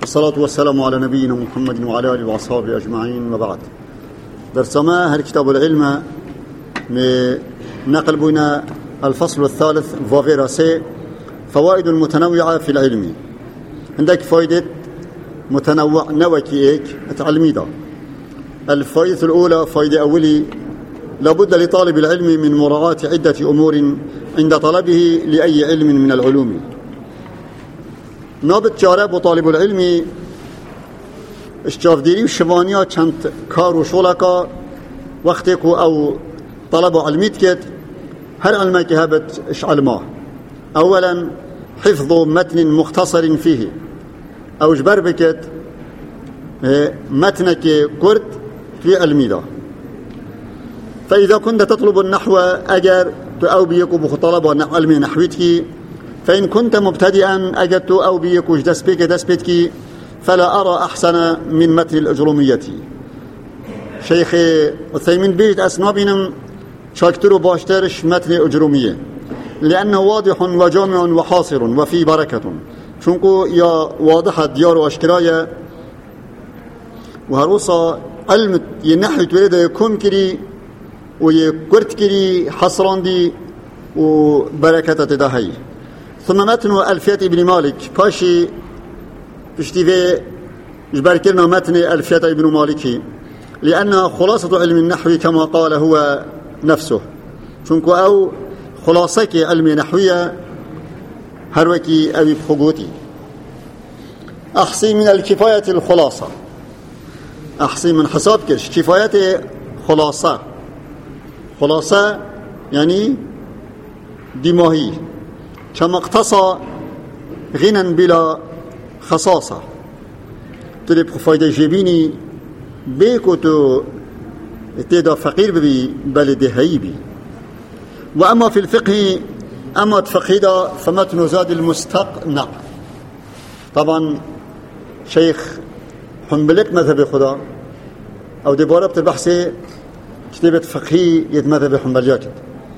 الصلاة والسلام على نبينا محمد وعلى آله وأصحابه أجمعين وبعد. درسما هل كتاب العلم نقل بنا الفصل الثالث فوغيراسي فوائد متنوعة في العلم. عندك فائدة متنوع نوكي تعلمي ده. الفائدة الأولى فائدة أولي لابد لطالب العلم من مراعاة عدة أمور عند طلبه لأي علم من العلوم. نابد جارب وطالب العلم اشتافديري وشوانيا چند كار وشولكا وقتكو أو طلب علميت كت هر علمك هبت اش علماه. أولا حفظ متن مختصر فيه أو جبر بكت متنك كرد في علمي ده. فإذا كنت تطلب النحو أجر أو بيكو بخطلب علمي نحويتك، فإن كنت مبتدئا أجدت أو بيكو دسبيتك فلا أرى أحسن من متن الأجرومية. شيخ عثيمين بيت أسنابنا شاكتروا باشترش متن الأجرومية لأنه واضح وجامع وحاصر وفي بركة. شنكو يا واضحة ديار وأشكرايا وهروصا علم ينحو تولد يكون كري ويكرت كري حصران دي وبركة تدهي. ثم متن ألفية ابن مالك باشي اشتفي جبركرنا متن ألفية ابن مالك لأنها خلاصة علم النحو كما قال هو نفسه. شنكو أو خلاصك علم نحوية هروكي أبي بخبوتي. أحصي من الكفاية الخلاصة، أحصي من حساب كرش كفاية خلاصة. خلاصة يعني دماغي كما اقتصى غنى بلا خصاصة. تريد فايدة جيبيني بيكو تيدا فقير بي بلده هيبي. وأما في الفقه أما تفقيدا فمتن زاد المستقنع. طبعا شيخ حنبلك مذهب خدا أو دبارة بتبحثي كتابة فقهي يد مذهب حنبليات.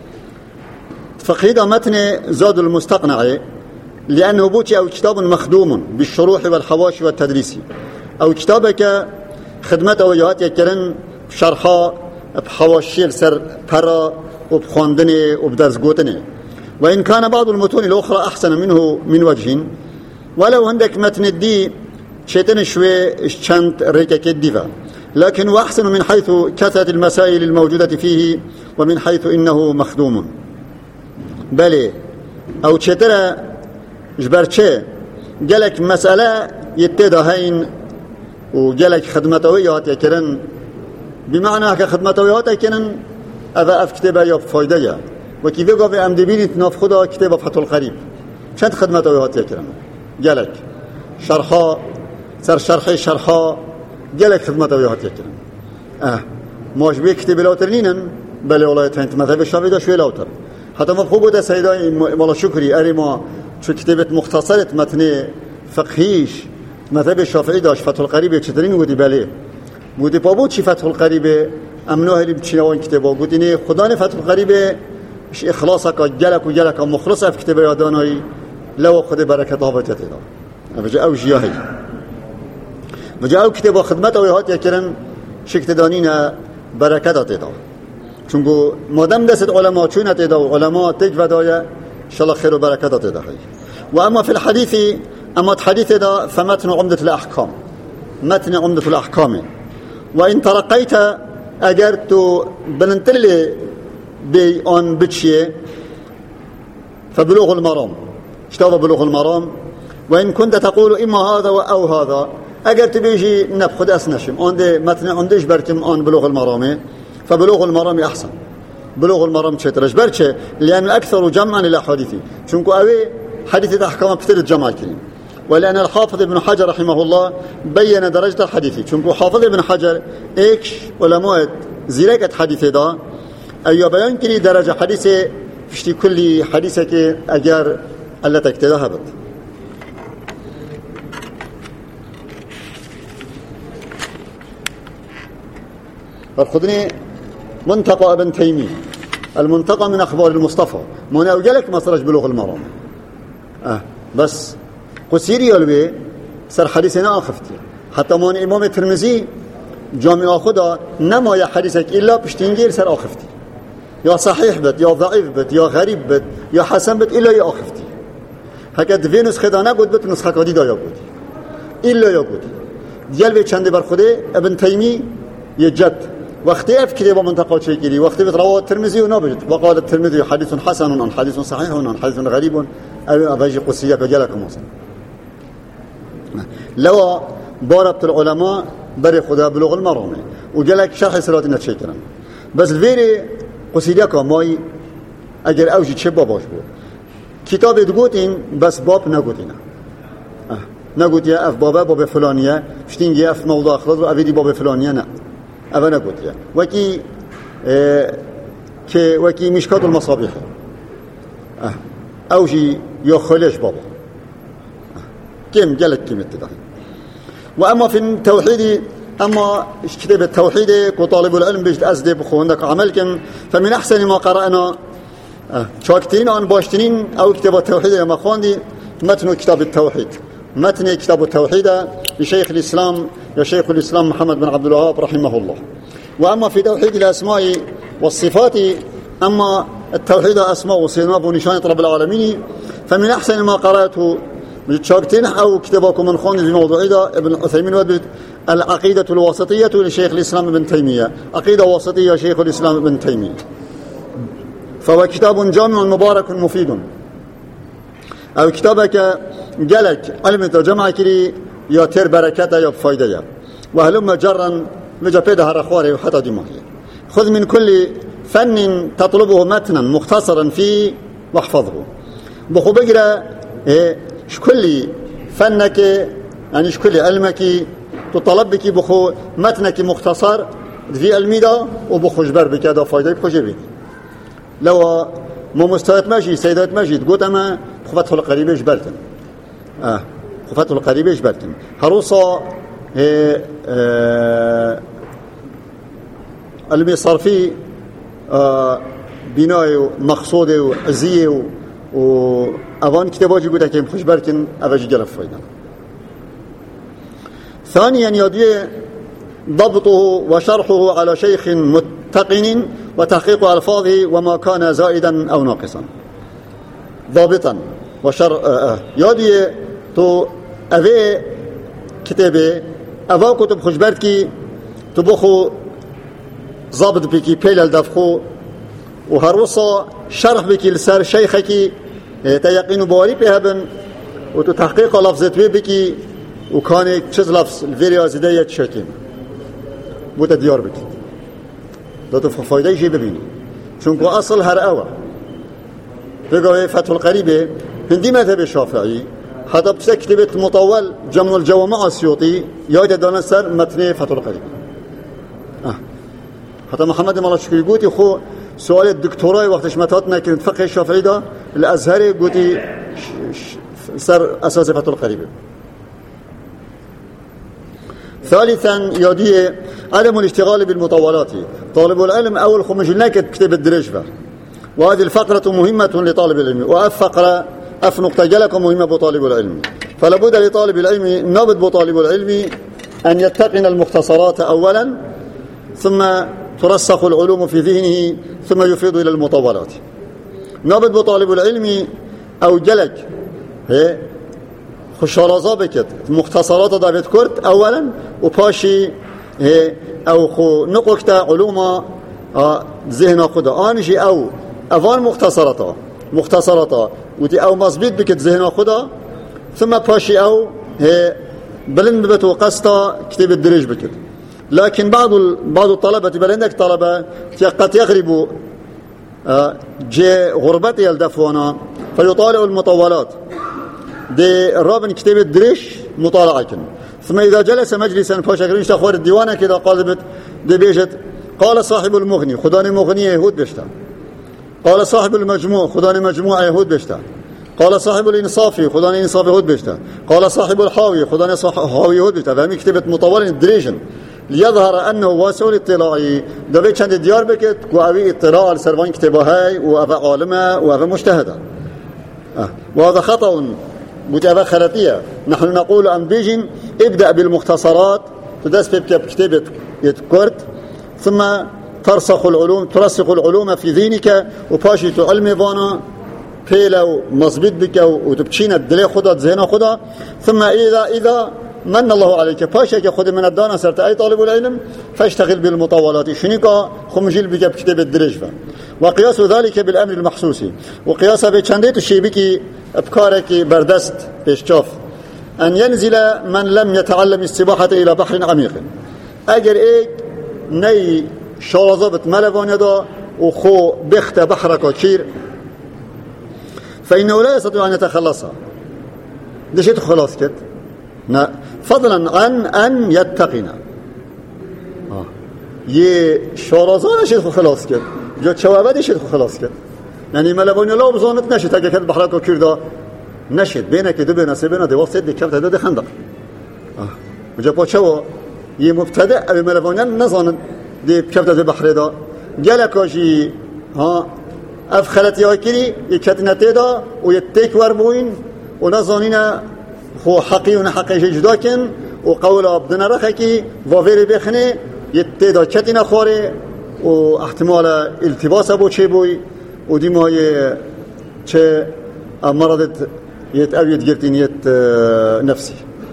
تفقيدا متن زاد المستقنع لأنه بوتي أو كتاب مخدوم بالشروح والحواشي والتدريس أو كتابك خدمة وجهات يكرن شرحا بحواشي السر برا وبخواندني وبدرسقوتني. وإن كان بعض المتون الأخرى أحسن منه من وجه، ولو عندك متن الدي شيطان شوي شنت ريكا كدفا، لكن وأحسن من حيث كثرة المسائل الموجودة فيه ومن حيث إنه مخدوم. بلي أو تشترى جبرتشي جالك مسألة يتدهين وجالك خدمتويات يكرن بمعنى كخدمتويات يكرن أذا أفكتبا يبفايدة وكيف يقول في أمدبيني تناف خدا كتابة فتح القريب شند خدمتويات يكرن جالك شرحا سر شرحا جالك خدمتويات يكرن ماش بيه كتابة لاوترنينن بلي والله تنت مذهب الشافعي ده شوي لاوتر حتى مفهوم ده سيداي والله شكري أريما شو كتابة مختصرة متن فقهيش مذهب الشافعي داش فتح القريب يكترين ودي بالي ودي بابوت شي فتح القريب أمنوه اللي بتشينوان كتابه قديني خداني فتح القريب مش إخلاصك وجلك مخلصة في كتابه ياداناي لو خد بركة ضابطة ده فجاءوا جياهي فجاءوا كتابه خدمته ويهات يكرن شكتدانين بركة ده چونكو مادام دست علماء چونه ده وعلماء تجودايا إن شاء الله خير وبركة ده. وأما في الحديث أما الحديث ده فمتن عمدة الأحكام متن عمدة الأحكام. وإن ترقيت أجرت بننتلي بأن بتشي فبلوغ المرام اشتغل بلوغ المرام. وإن كنت تقول إما هذا أو هذا أجرت بيجي نبخد أسنشم عندي متن عنديش بركم أن بلوغ المرام فبلوغ المرام أحسن. بلوغ المرام تشترش برشة لأن أكثر جمعا للأحاديث شنكو أوي حديث الأحكام بتلت جمع الكريم. ولأن الحافظ ابن حجر رحمه الله بين درجة الحديث شنكو حافظ ابن حجر إيش علماء زيركة حديث ده أي بيان كري درجة حديثة في كل حديثك أجار التي اكتذهبت. فالخدني منطقة ابن تيمية المنطقة من أخبار المصطفى مناوجلك مصرج بلوغ المرام بس قسيري يلوي سر حديث آخفتي حتى من إمام الترمذي جامع خدا نما يا حديثك إلا بشتنجير سر آخفتي يا صحيح بد يا ضعيف بد يا غريب بد يا حسن بد إلا يا آخفتي هكذا في نسخة دانا قد بد نسخة قديدة يا قدي إلا يا قدي ديال في چند بر خده ابن تيمي يجد وقتی افکری با منطقه چیکری وقتی به رواه الترمذي و نبجد وقال الترمذي حديث حسن عن حديث صحيح عن حديث غريب او اباجي قصيه كجلكم مثلا لو باربط العلماء بري خدا بلوغ المرام وجلك شرح صلاه نتشكرن بس الفيري قصيده كماي اگر اوجي چه باباش بود کتاب دگوتین بس باب نگوتین نگوتی اف باب فلانیه شتینگی اف موضوع اخلاص و اویدی باب فلانیه نه اوه نگوتیه وکی مشکات المصابيح اوجي یا خلش بابا كم جلك كم اتداه واما في التوحيد اما كتاب التوحيد كطالب العلم بيجد ازدي بخوندك عملكم فمن احسن ما قرانا شاكتين عن باشتين او كتاب التوحيد لما خواندي متن كتاب التوحيد متن كتاب التوحيد لشيخ الإسلام يا شيخ الإسلام محمد بن عبد الوهاب رحمه الله. وأما في توحيد الأسماء والصفات أما التوحيد أسماء وصفات ونشانة رب العالمين فمن أحسن ما قرأته شاكتين أو كتابكم من خون في موضوع ده ابن عثيمين ودبت العقيدة الواسطية لشيخ الإسلام ابن تيمية عقيدة واسطية شيخ الإسلام ابن تيمية فهو كتاب جامع مبارك مفيد او كتابك جلك علم جمع كري يا تر بركته يا فايده وهلم جرا مجفده هرخواري وحتى دماغي خذ من كل فن تطلبه متنا مختصرا فيه واحفظه بخو بقرا كل فنك يعني كل علمك تطلب بك بخو متنك مختصر في الميدا وبخو جبر بك هذا فايده بخو جبي لو مو مستويت ماشي سيدات ماجد قلت اما خفتح القريبه جبرتن خفتح القريبه جبرتن هروصه اللي صار فيه بناء مقصود وعزيه وأوان كتاباجي قلت كيم خوش بركن أفاجي جلف فايدا. ثانيا يدي ضبطه وشرحه على شيخ متقن وتحقيق ألفاظه وما كان زائدا أو ناقصا ضابطا يدي تو أفي كتابي أفا كتب خوش بركي تبخو ضابط بكي بيل الدفخو وهروصا شرح بكي لسر شيخكي تيقين بواري بهبن وتحقيق لفظت بكي وكان چیز لفظ الفيريا زداية تشاكين بوتا ديار بكي دو تفخ فايدة يجي ببيني چونكو أصل هر أوى بقى فتح القريبة هندي مذهب الشافعي حتى بسا كتبت مطول جمع الجوامع السيوطي يايد دانا سر متن فتح القريبة حتى محمد مالا شكري قوتي خو سؤال الدكتوراه وقتش متاتنا كنت فقه الشافعي ده الأزهري قوتي سر أساس فتح القريبة. ثالثا يدي عدم الاشتغال بالمطولات طالب العلم أول خمجلنا كتب الدرجفة وهذه الفقرة مهمة لطالب العلم وأفقرة نقطة جلك مهمة بطالب العلم فلا بد لطالب العلم نابد بطالب العلم أن يتقن المختصرات أولا ثم ترسخ العلوم في ذهنه ثم يفيض إلى المطولات نابد بطالب العلم أو جلك خشارازا بكت مختصرات دافيد كورت أولا وباشي أو خو نقوكتا علوم ذهن خدا آنجي أو أفان مختصراتا ودي أو مصبيت بكت ذهن خدا ثم باشي أو بلند بتو قسطا كتب الدرج بكت لكن بعض الطلبة بل عندك طلبة قد يغربوا جي غربتي يلدفونا فيطالعوا المطولات دي الرابن كتاب الدريش مطالعة ثم إذا جلس مجلسا فاشكرين شخور الديوانة كده قالبت دي بيجت قال صاحب المغني خداني مغني يهود بشتا قال صاحب المجموع خداني مجموع يهود بشتا قال صاحب الإنصافي خداني إنصاف يهود بشتا قال صاحب الحاوي خداني حاوي يهود بشتا فهمي كتبت مطولة الدريجن ليظهر أنه واسع الاطلاعي دبي چند ديار بكت وأبي اطلاع لسروان كتابه هاي وأبا عالمة وأبا مجتهدة وهذا خطأ بوتابا خلطية. نحن نقول أن بيجن ابدأ بالمختصرات تدس بكتابة يتكرت ثم ترسخ العلوم في ذهنك وباشي تعلمي فانا بيلو مصبت بك وتبتشين الدلي خدا ذهن خدا. ثم إذا من الله عليك باشا كخد من الدانا صرت أي طالب العلم فاشتغل بالمطولات شنيكا خمجيل بك بكتاب الدرجة. وقياس ذلك بالأمر المحسوسي وقياسه بچنديت الشيء بكي بكارك بردست بيشتاف أن ينزل من لم يتعلم السباحة إلى بحر عميق. أجر إيك ني شالظبت ملفان يدا وخو بخت بحرك وشير فإنه لا يستطيع أن يتخلصها. ده شيء خلاص كده فضلا عن أن يتقنا يه شارزان شيء خلاص كده جا شوابد شيء خلاص كده يعني ملفان الله بزانت نشد اگه كده بحرك وشير دا نشد بينك دو بين سبنا دو وسط دي كفت دو خندق وجا پاچو يه مبتدأ ابي ملفان نزانت دي كفت دو بحر دا جلكاشي افخلت ياكري يكتنته دا ويتيك وربوين ونزانينا خو حقي ونحقي جدا كن وقول ابدنا رخكي وفيري بخني يتدا كتنا خوري واحتمال التباس ابو چه بوي ودي ما چه مرضت يتأويد جرتين نفسي.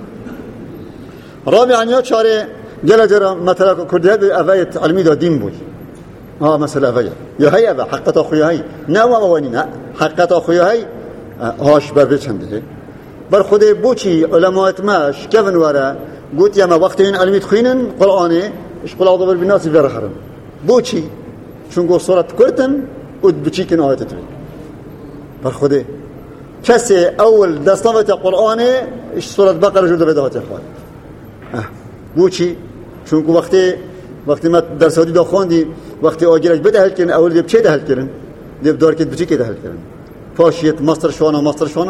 رابعا يا چاره جلجرا مثلا كرديات افايت علمي دا دين بوي مثلا افايت يا هي افا حقت اخويا هي نوا وانينا حقت اخويا هي هاش بر چنده بر خود بوچی علماء ماش كفن ورا قلت يا ما وقتين علمي تخينن قرآني ايش قل اعوذ بالناس بيرخرم بوچی چون گو صورت کردن ود بچی کن آیت توی بر خود کسی اول دستاوت قرآنی ايش صورت بقره جلد بدهات اخوان بوچی چون گو وقتی ما درس هادی دا خواندی وقتی آگیرش بده هل کردن اول دیب چه ده هل کردن دیب دار کد بچی که ده هل کردن پاشیت ماستر شوانا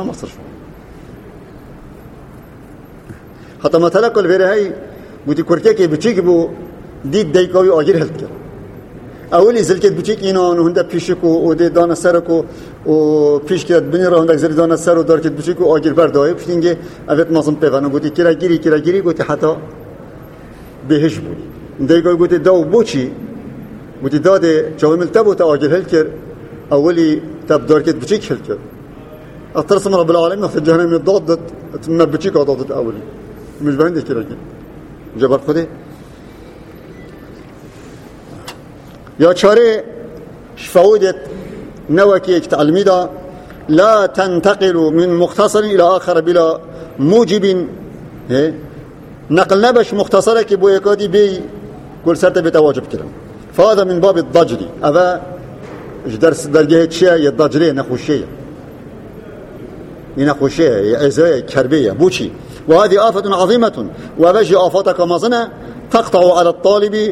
حتی مثلا کل ویره های بودی کرکه که بچی که بو دید دیکاوی آگیر هل کرد اولی زلکت بچی که اینا هنده پیشکو و دی دانه سرکو و پیش کرد بینی را هنده زلی دانه سر و دار کد بچی که آگیر بردایی پشتینگه اوید مازم پیوانو گوتی کرا گیری گوتی حتی بهش بود دیکاوی گوتی داو بوچی گوتی داده جاوی ملتبو تا آگیر هل کرد اولی تب دار کد بچی که هل کرد اطرسم رب العالمین وقت جهنم دادت تم بچی که دادت اولی مش بهندش كده جبر خده يا چاره فوائد نوكي تعلمي دا لا تنتقل من مختصر الى اخر بلا موجب نقل نبش مختصرك بو يكادي بي كل سرت بتواجب كلام فهذا من باب الضجر ابا درس درجه شيء الضجريه نخوشيه ينخوشيه ازاي كربيه بوشي وهذه آفة عظيمة وبجي آفاتك مظنة تقطع على الطالب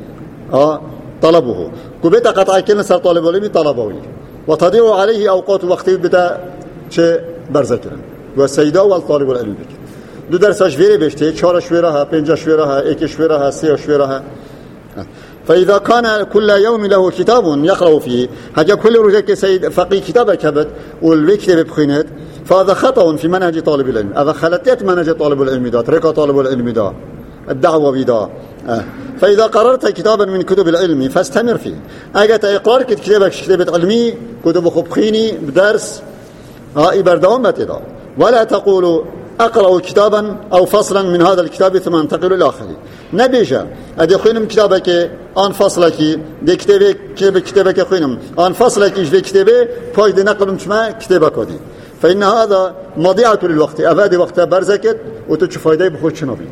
طلبه كبتا قطع كلمة سر طالب العلم طلبه وتضيع عليه أوقات وقت بتا چه برزكرا والسيدة والطالب العلم بك دو درس شويري بشته 4 شويرها 5 شويرها 1 شويرها 3 شويرها فإذا كان كل يوم له كتاب يقرأ فيه هجا كل رجل سيد فقيه كتابه كبت والكتاب بخينات فهذا خطأ في منهج طالب العلم هذا خلطت منهج طالب العلم دا طريقة طالب العلم دا الدعوة بدا فإذا قررت كتابا من كتب العلم فاستمر فيه أجت إقرار كتابك كتابة علمي كتب خبخيني بدرس بردوام بتدا ولا تقول أقرأ كتابا أو فصلا من هذا الكتاب ثم انتقل إلى آخره نبيجا أدي خينم كتابك آن فصلك دي كتابك خينم آن فصلك إيش دي كتابه باش دي نقلم شما كتابك دي فإن هذا مضيعة للوقت أفادي وقت برزكت وتشوف فايدة بخود شنوبي.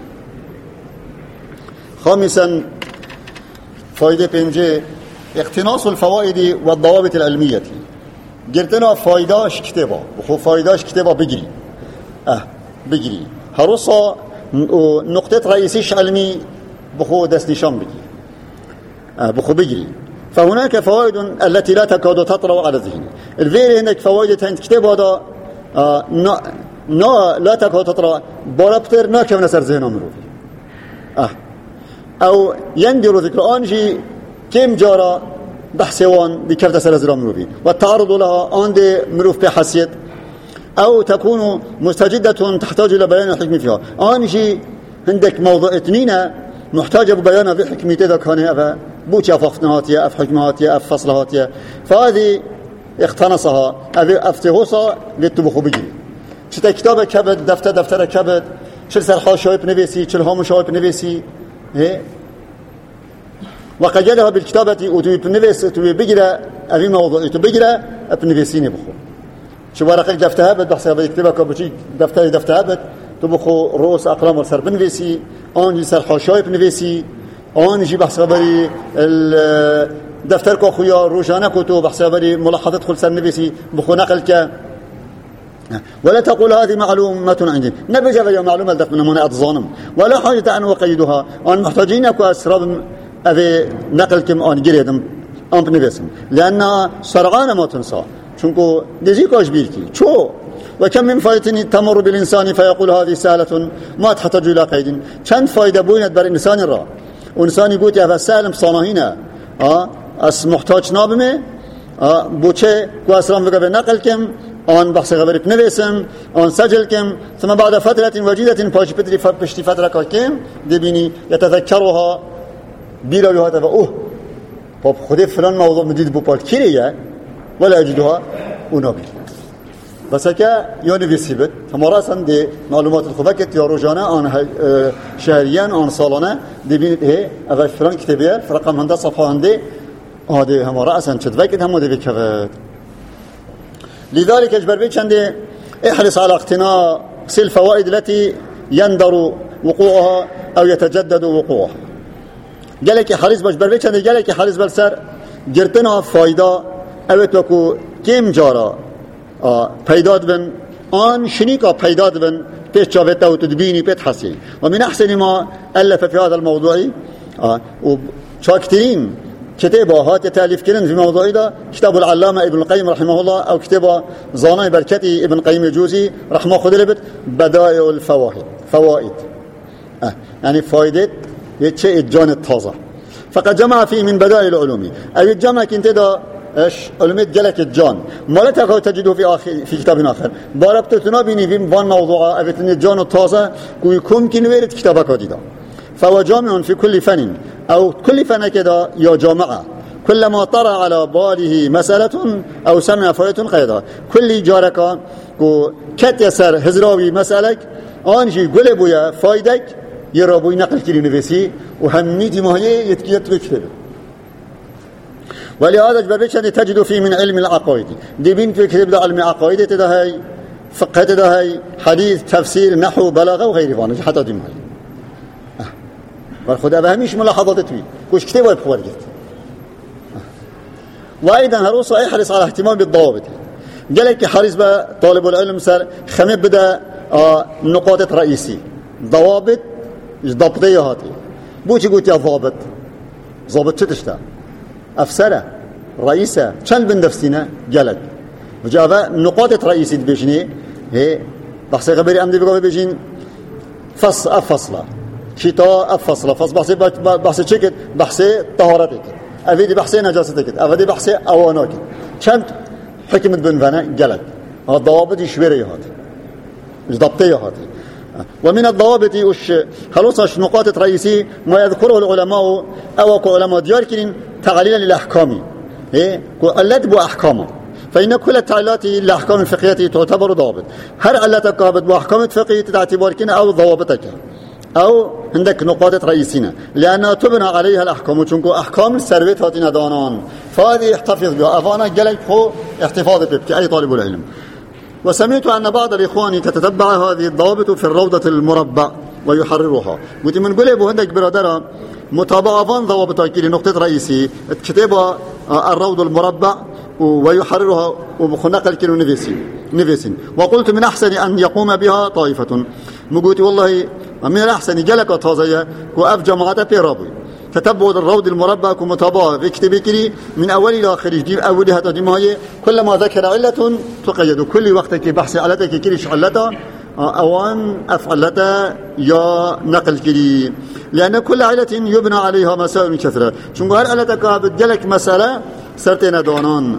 خامسا فايدة بنجي اقتناص الفوائد والضوابط العلمية قلتنا فايداش كتابة بخو فايداش كتابة بجري هرصة نقطة رئيسيش علمي بخو دستيشان بخو بجري فهناك فوائد التي لا تكاد تطرأ على الذهن الفيري هناك فوائد هناك كتاب هذا لا تكاد تطرأ باربتر ما كم نسر ذهن مروفي أو يندر ذكر آنجي كم جارة بحثوان بكيف تسر ذهن مروفي والتعرض لها عند مروف بحسيت أو تكون مستجدة تحتاج إلى بيان الحكم فيها. آنشي عندك موضوع اثنين محتاجة ببيان في حكمته إذا كان أفا بوتي أففتنهاتية أف حكمهاتية أف فصلهاتية، فهذه اختنصها أفتغوصها للتبخو بجري. شتا كتابة كبد دفتر كبد شل سرحا شايب نبيسي شل هامو شايب نبيسي وقيدها بالكتابة وتبي بنفس تبي بجرا أبي موضوع تبي بجرا بنفسيني بخو شو ورقة دفتها بد بحسها بيكتبها كبشي دفتها بد تبخو روس أقلام وسر بنفسي آنجي سر حاشاي بنفسي آنجي بحسها بري الدفتر كأخويا روجانا كتب بحسها بري ملاحظات خل سر نفسي بخو نقل ك ولا تقول هذه معلومة عندي نبجا في معلومة دفن من أتظانم ولا حاجة أن أقيدها أن محتاجين أكو أسراب أبي نقل كم أن جريدم أم بنفسهم لأن سرعان ما تنسى شنكو ديزيك أجبيلكي شو وكم من فائدة تمر بالإنسان فيقول هذه سهلة ما تحتاج إلى قيد كانت فائدة بوينت بر إنسان الرا وإنسان يقول يا فسالم صانهنا أس محتاج نابمه بوچه كو أسرام بقى بنقل كم آن بحث خبری بنویسم آن سجل کم ثم بعد فترة وجيدة پشتی فترة کم دبینی يتذكرها بیراویها و اوه باب خود فلان موضوع مدید بپال کیه ولا يجدها ونابل بس که یا نویسی بد هم راسا دی معلومات الخبکت یا روزانه آن شهریان آن سالانه دبینید اول فلان کتابیه رقم هنده صفحه هنده هذه هم راسا شد وقت هم دبی کفت. لذلك اجبر بيك عندي احرص على اقتناء الفوائد التي يندر وقوعها او يتجدد وقوعها. قالك حريص باجبر بيك عندي قالك حريص بالسر جرتنا فايده اوت وكو كم جارا پیداد بن آن شنيكا پیداد بن پیش جاوتا وتدبيني بتحسي. ومن احسن ما الف في هذا الموضوع وشاكترين كتابات تأليف كلن في موضوع ده كتاب العلامة ابن القيم رحمه الله أو كتاب زاني بركتي ابن القيم الجوزي رحمه خدلبت بدائع الفوائد يعني فائدة يتشيء الجان التازة فقد جمع فيه من بدائع العلوم أو الجمع كنت ده علومات جلك الجان ما لا تجده في كتاب آخر باربت تنابيني في وان موضوع أبتن الجان التازة ويكون كنويرت كتابك ده فهو جامع في كل فن أو كل فن كده يا جامعة كلما طرى على باله مسألة أو سمع فائدة قيدها كل جارك كت يسر هزراوي مسألك آنجي قلبويا فايدك يرابوي نقل كلي نفسي وهميتي ماهي يتكيت بكتب ولهذا جبربيش أن تجد فيه من علم العقائد دي بين في كتب علم العقائد تدهي فقه تدهي حديث تفسير نحو بلاغة وغير ذلك حتى دي ماهي والخدا بهميش ملاحظات توي كوش كتابه يبخور جت وايضا هروس يحرص على اهتمام بالضوابط قالك حريص طالب العلم سر خمس بدا نقاط رئيسي ضوابط ضبطيه هاتي بوشي قلت يا ضابط شتشتا افسره رئيسه كان بن نفسنا قالك وجاء نقاط رئيسي بيجني هي بحث خبري امدي بقى بيجين فصله شتاء فصل بحث شكل بحث طهارتك أفيدي بحث نجاستك أفيدي بحث أوانك كم حكمت بنفنا جلد الضوابط يشبري هذه ضبطية هذه ومن الضوابط خلاص نقاط رئيسية ما يذكره العلماء أو علماء دياركين تعليلا للأحكام قلت بأحكامه فإن كل التعليلات للأحكام الفقهية تعتبر ضوابط هل علتك بأحكام الفقهية تعتبركين أو ضوابطك أو عندك نقاط رئيسية لأنها تبنى عليها الأحكام وشنكو أحكام السرويت هاتين دانان فهذه احتفظ بها أفانا قلق هو احتفاظ بها كأي طالب العلم. وسمعت أن بعض الإخوان تتتبع هذه الضوابط في الروضة المربع ويحررها قلت من قلبه عندك برادرة متابعة ضوابطها كي لنقطة رئيسية كتابها الروض المربع ويحررها وبخنق كيلو نفسين وقلت من أحسن أن يقوم بها طائفة مقولت والله من الأحسن جلك وطازية وأف جماعة بيرابي تتبع الروض المربع كمتابعة في كتابي كلي من أول إلى آخر جيب أولها تدمها كلما ذكر علة تقيد كل وقت كي بحث علتك كليش علتها أوان أفعلتها يا نقل كلي لأن كل علة يبنى عليها مسائل كثيرة شنقو هل علتك بتجلك مسألة سرتين دونان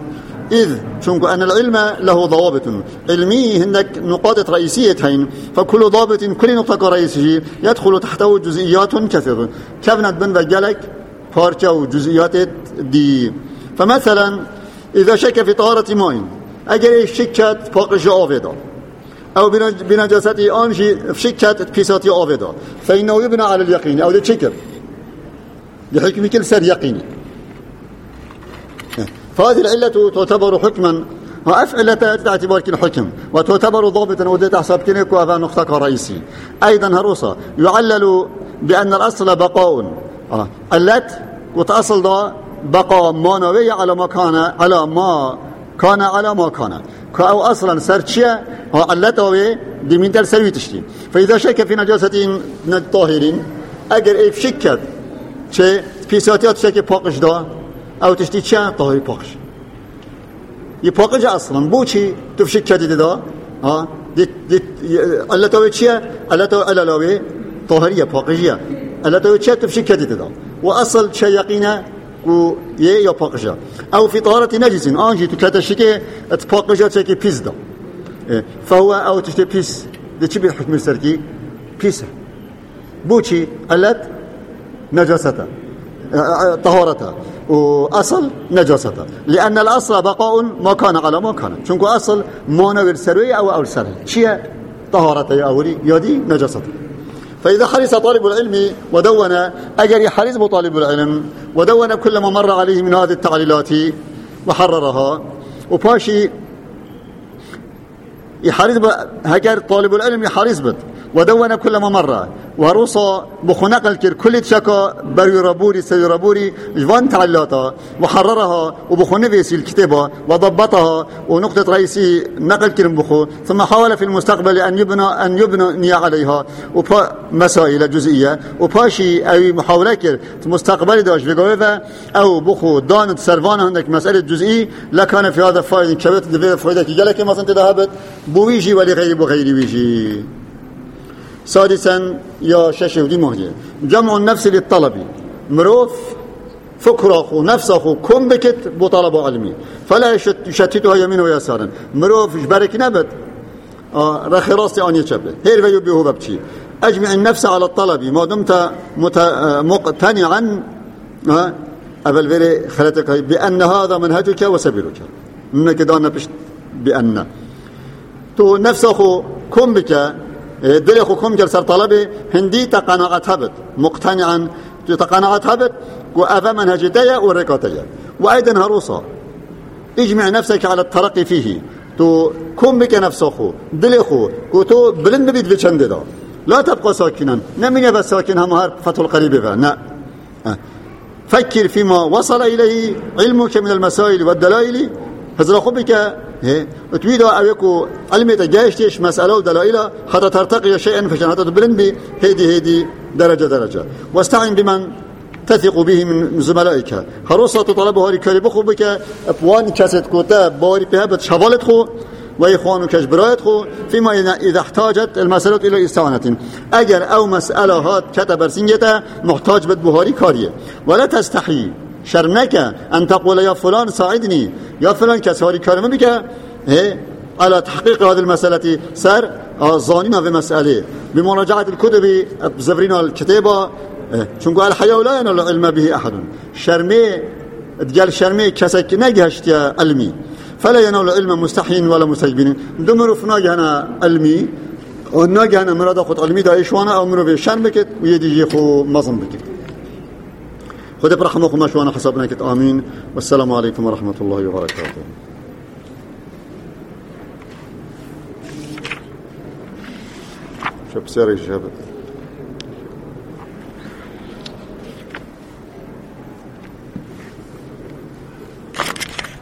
إذ شنكو أن العلم له ضوابط علمي هناك نقاط رئيسية هين، فكل ضابط كل نقطة رئيسية يدخل تحته جزئيات كثيرة كابنت بن بجلك بارشة وجزئيات دي. فمثلا إذا شك في طهارة ماء أجر شكت فاقش آفدا أو بنجاسة أنشي في شكت بيسات آفدا فإنه يبنى على اليقين أو الشكر بحكم كل سر يقيني. فهذه العلة تعتبر حكما وأفعلة تعتبر كل حكم وتعتبر ضابطا ودي تحسب كنك وهذا نقطة رئيسي. أيضا هروسا يعلل بأن الأصل بقاء علت وتأصل ده بقاء مانوي على ما كان كأو أصلا سرشيا علته بمن در سروي تشتي. فإذا شك في نجاسة الطاهرين أجر إف شكت شيء في ساتيات شك باقش ده أو تشتي شيء طاهر باقش يباقش أصلا بوشي تفشك ده علته شيء علته على طاهرية باقشية علته شيء تفشك ده وأصل شيء يقينا ويا باقشة أو في طهارة نجس أنجي تكتشكي تباقشة شكي بيس ده فهو أو تشتي بيس ده شبه الحكم السركي بيس بوشي علت نجاسته طهارته وأصل نجاسته لأن الأصل بقاء ما كان على ما كان شنكو أصل ما نور سروي أو سروي شيء طهارته أولي يدي نجاسته. فإذا حرص طالب العلم ودون أجر حرص طالب العلم ودون كل ما مر عليه من هذه التعليلات وحررها وباشي يحرص هجر طالب العلم يحرص بد ودون كل ما مر ورصا بخنق الكر كل شكا بريرابوري سيرابوري جوان تعليلاتا وحررها وبخنق في الكتابة وضبطها ونقطة رئيسي نقل كرم بخو ثم حاول في المستقبل أن يبني عليها مسائل جزئية وباشي أي محاولة كر في المستقبل داش بقوة أو بخو دانت سرفان عندك مسألة جزئي لكان في هذا فائدة كبيرة فائدة كي جالك مثلا تذهبت بويجي ولغير بغير ويجي. سادسا يا شاشودي مهجة جمع النفس للطلب مروف فكره نفسه كم بكت بطلب علمي فلا يشتتها يمين ويسارا مروف جبرك نبت رخي راسي أن يشبه هير فيبيه ببتي أجمع النفس على الطلب ما دمت مقتنعا أبل فيري خلتك بأن هذا منهجك وسبيلك منك دانا بشت بأن تو نفسه كم بك دل أخوكم جلسر طلبي هندي تقناعات هبت مقتنعا تقناعات هبت وأذا منهج ديا ورقاتيا وأيضا هروسا اجمع نفسك على الترقي فيه تو كم بك نفسه دل أخو كتو بلند بيد بيشند دا لا تبقى ساكنا نمين يبقى ساكن هم فتح القريب نا فكر فيما وصل إليه علمك من المسائل والدلائل هذا خبك تريد أن يكون علمي تجاهشتش مسألة ودلائل حتى ترتقي شيئا فشان حتى تبلن به هيدي درجة واستعن بمن تثق به من زملائك هروسة طلبها ركالي بخو بك أبوان كاسد كتاب باري بهابت شوالت خو وإخوانك أجبرات خو فيما إذا احتاجت المسألة إلى استعانة أجر أو مسألة هات كتب سنجة محتاج بهاري كارية ولا تستحي شرنك أن تقول يا فلان ساعدني يا فلان كساري كارم بك على تحقيق هذه المسألة سر ظاننا في مسألة بمراجعة الكتب زفرين الكتابة شنقو الحياة لا ينال العلم به أحد شرمي تقال شرمي كسك نجهشت علمي فلا ينال العلم مستحين ولا مستجبين دمروا في ناجهنا علمي وناجهنا مراد أخذ علمي دا إيشوانا أو مروا في شرم بكت ويدي يخو مظن بكت خذ برحمكم أشوانا حسابنا كت آمين والسلام عليكم ورحمة الله وبركاته. شو بسير يا شباب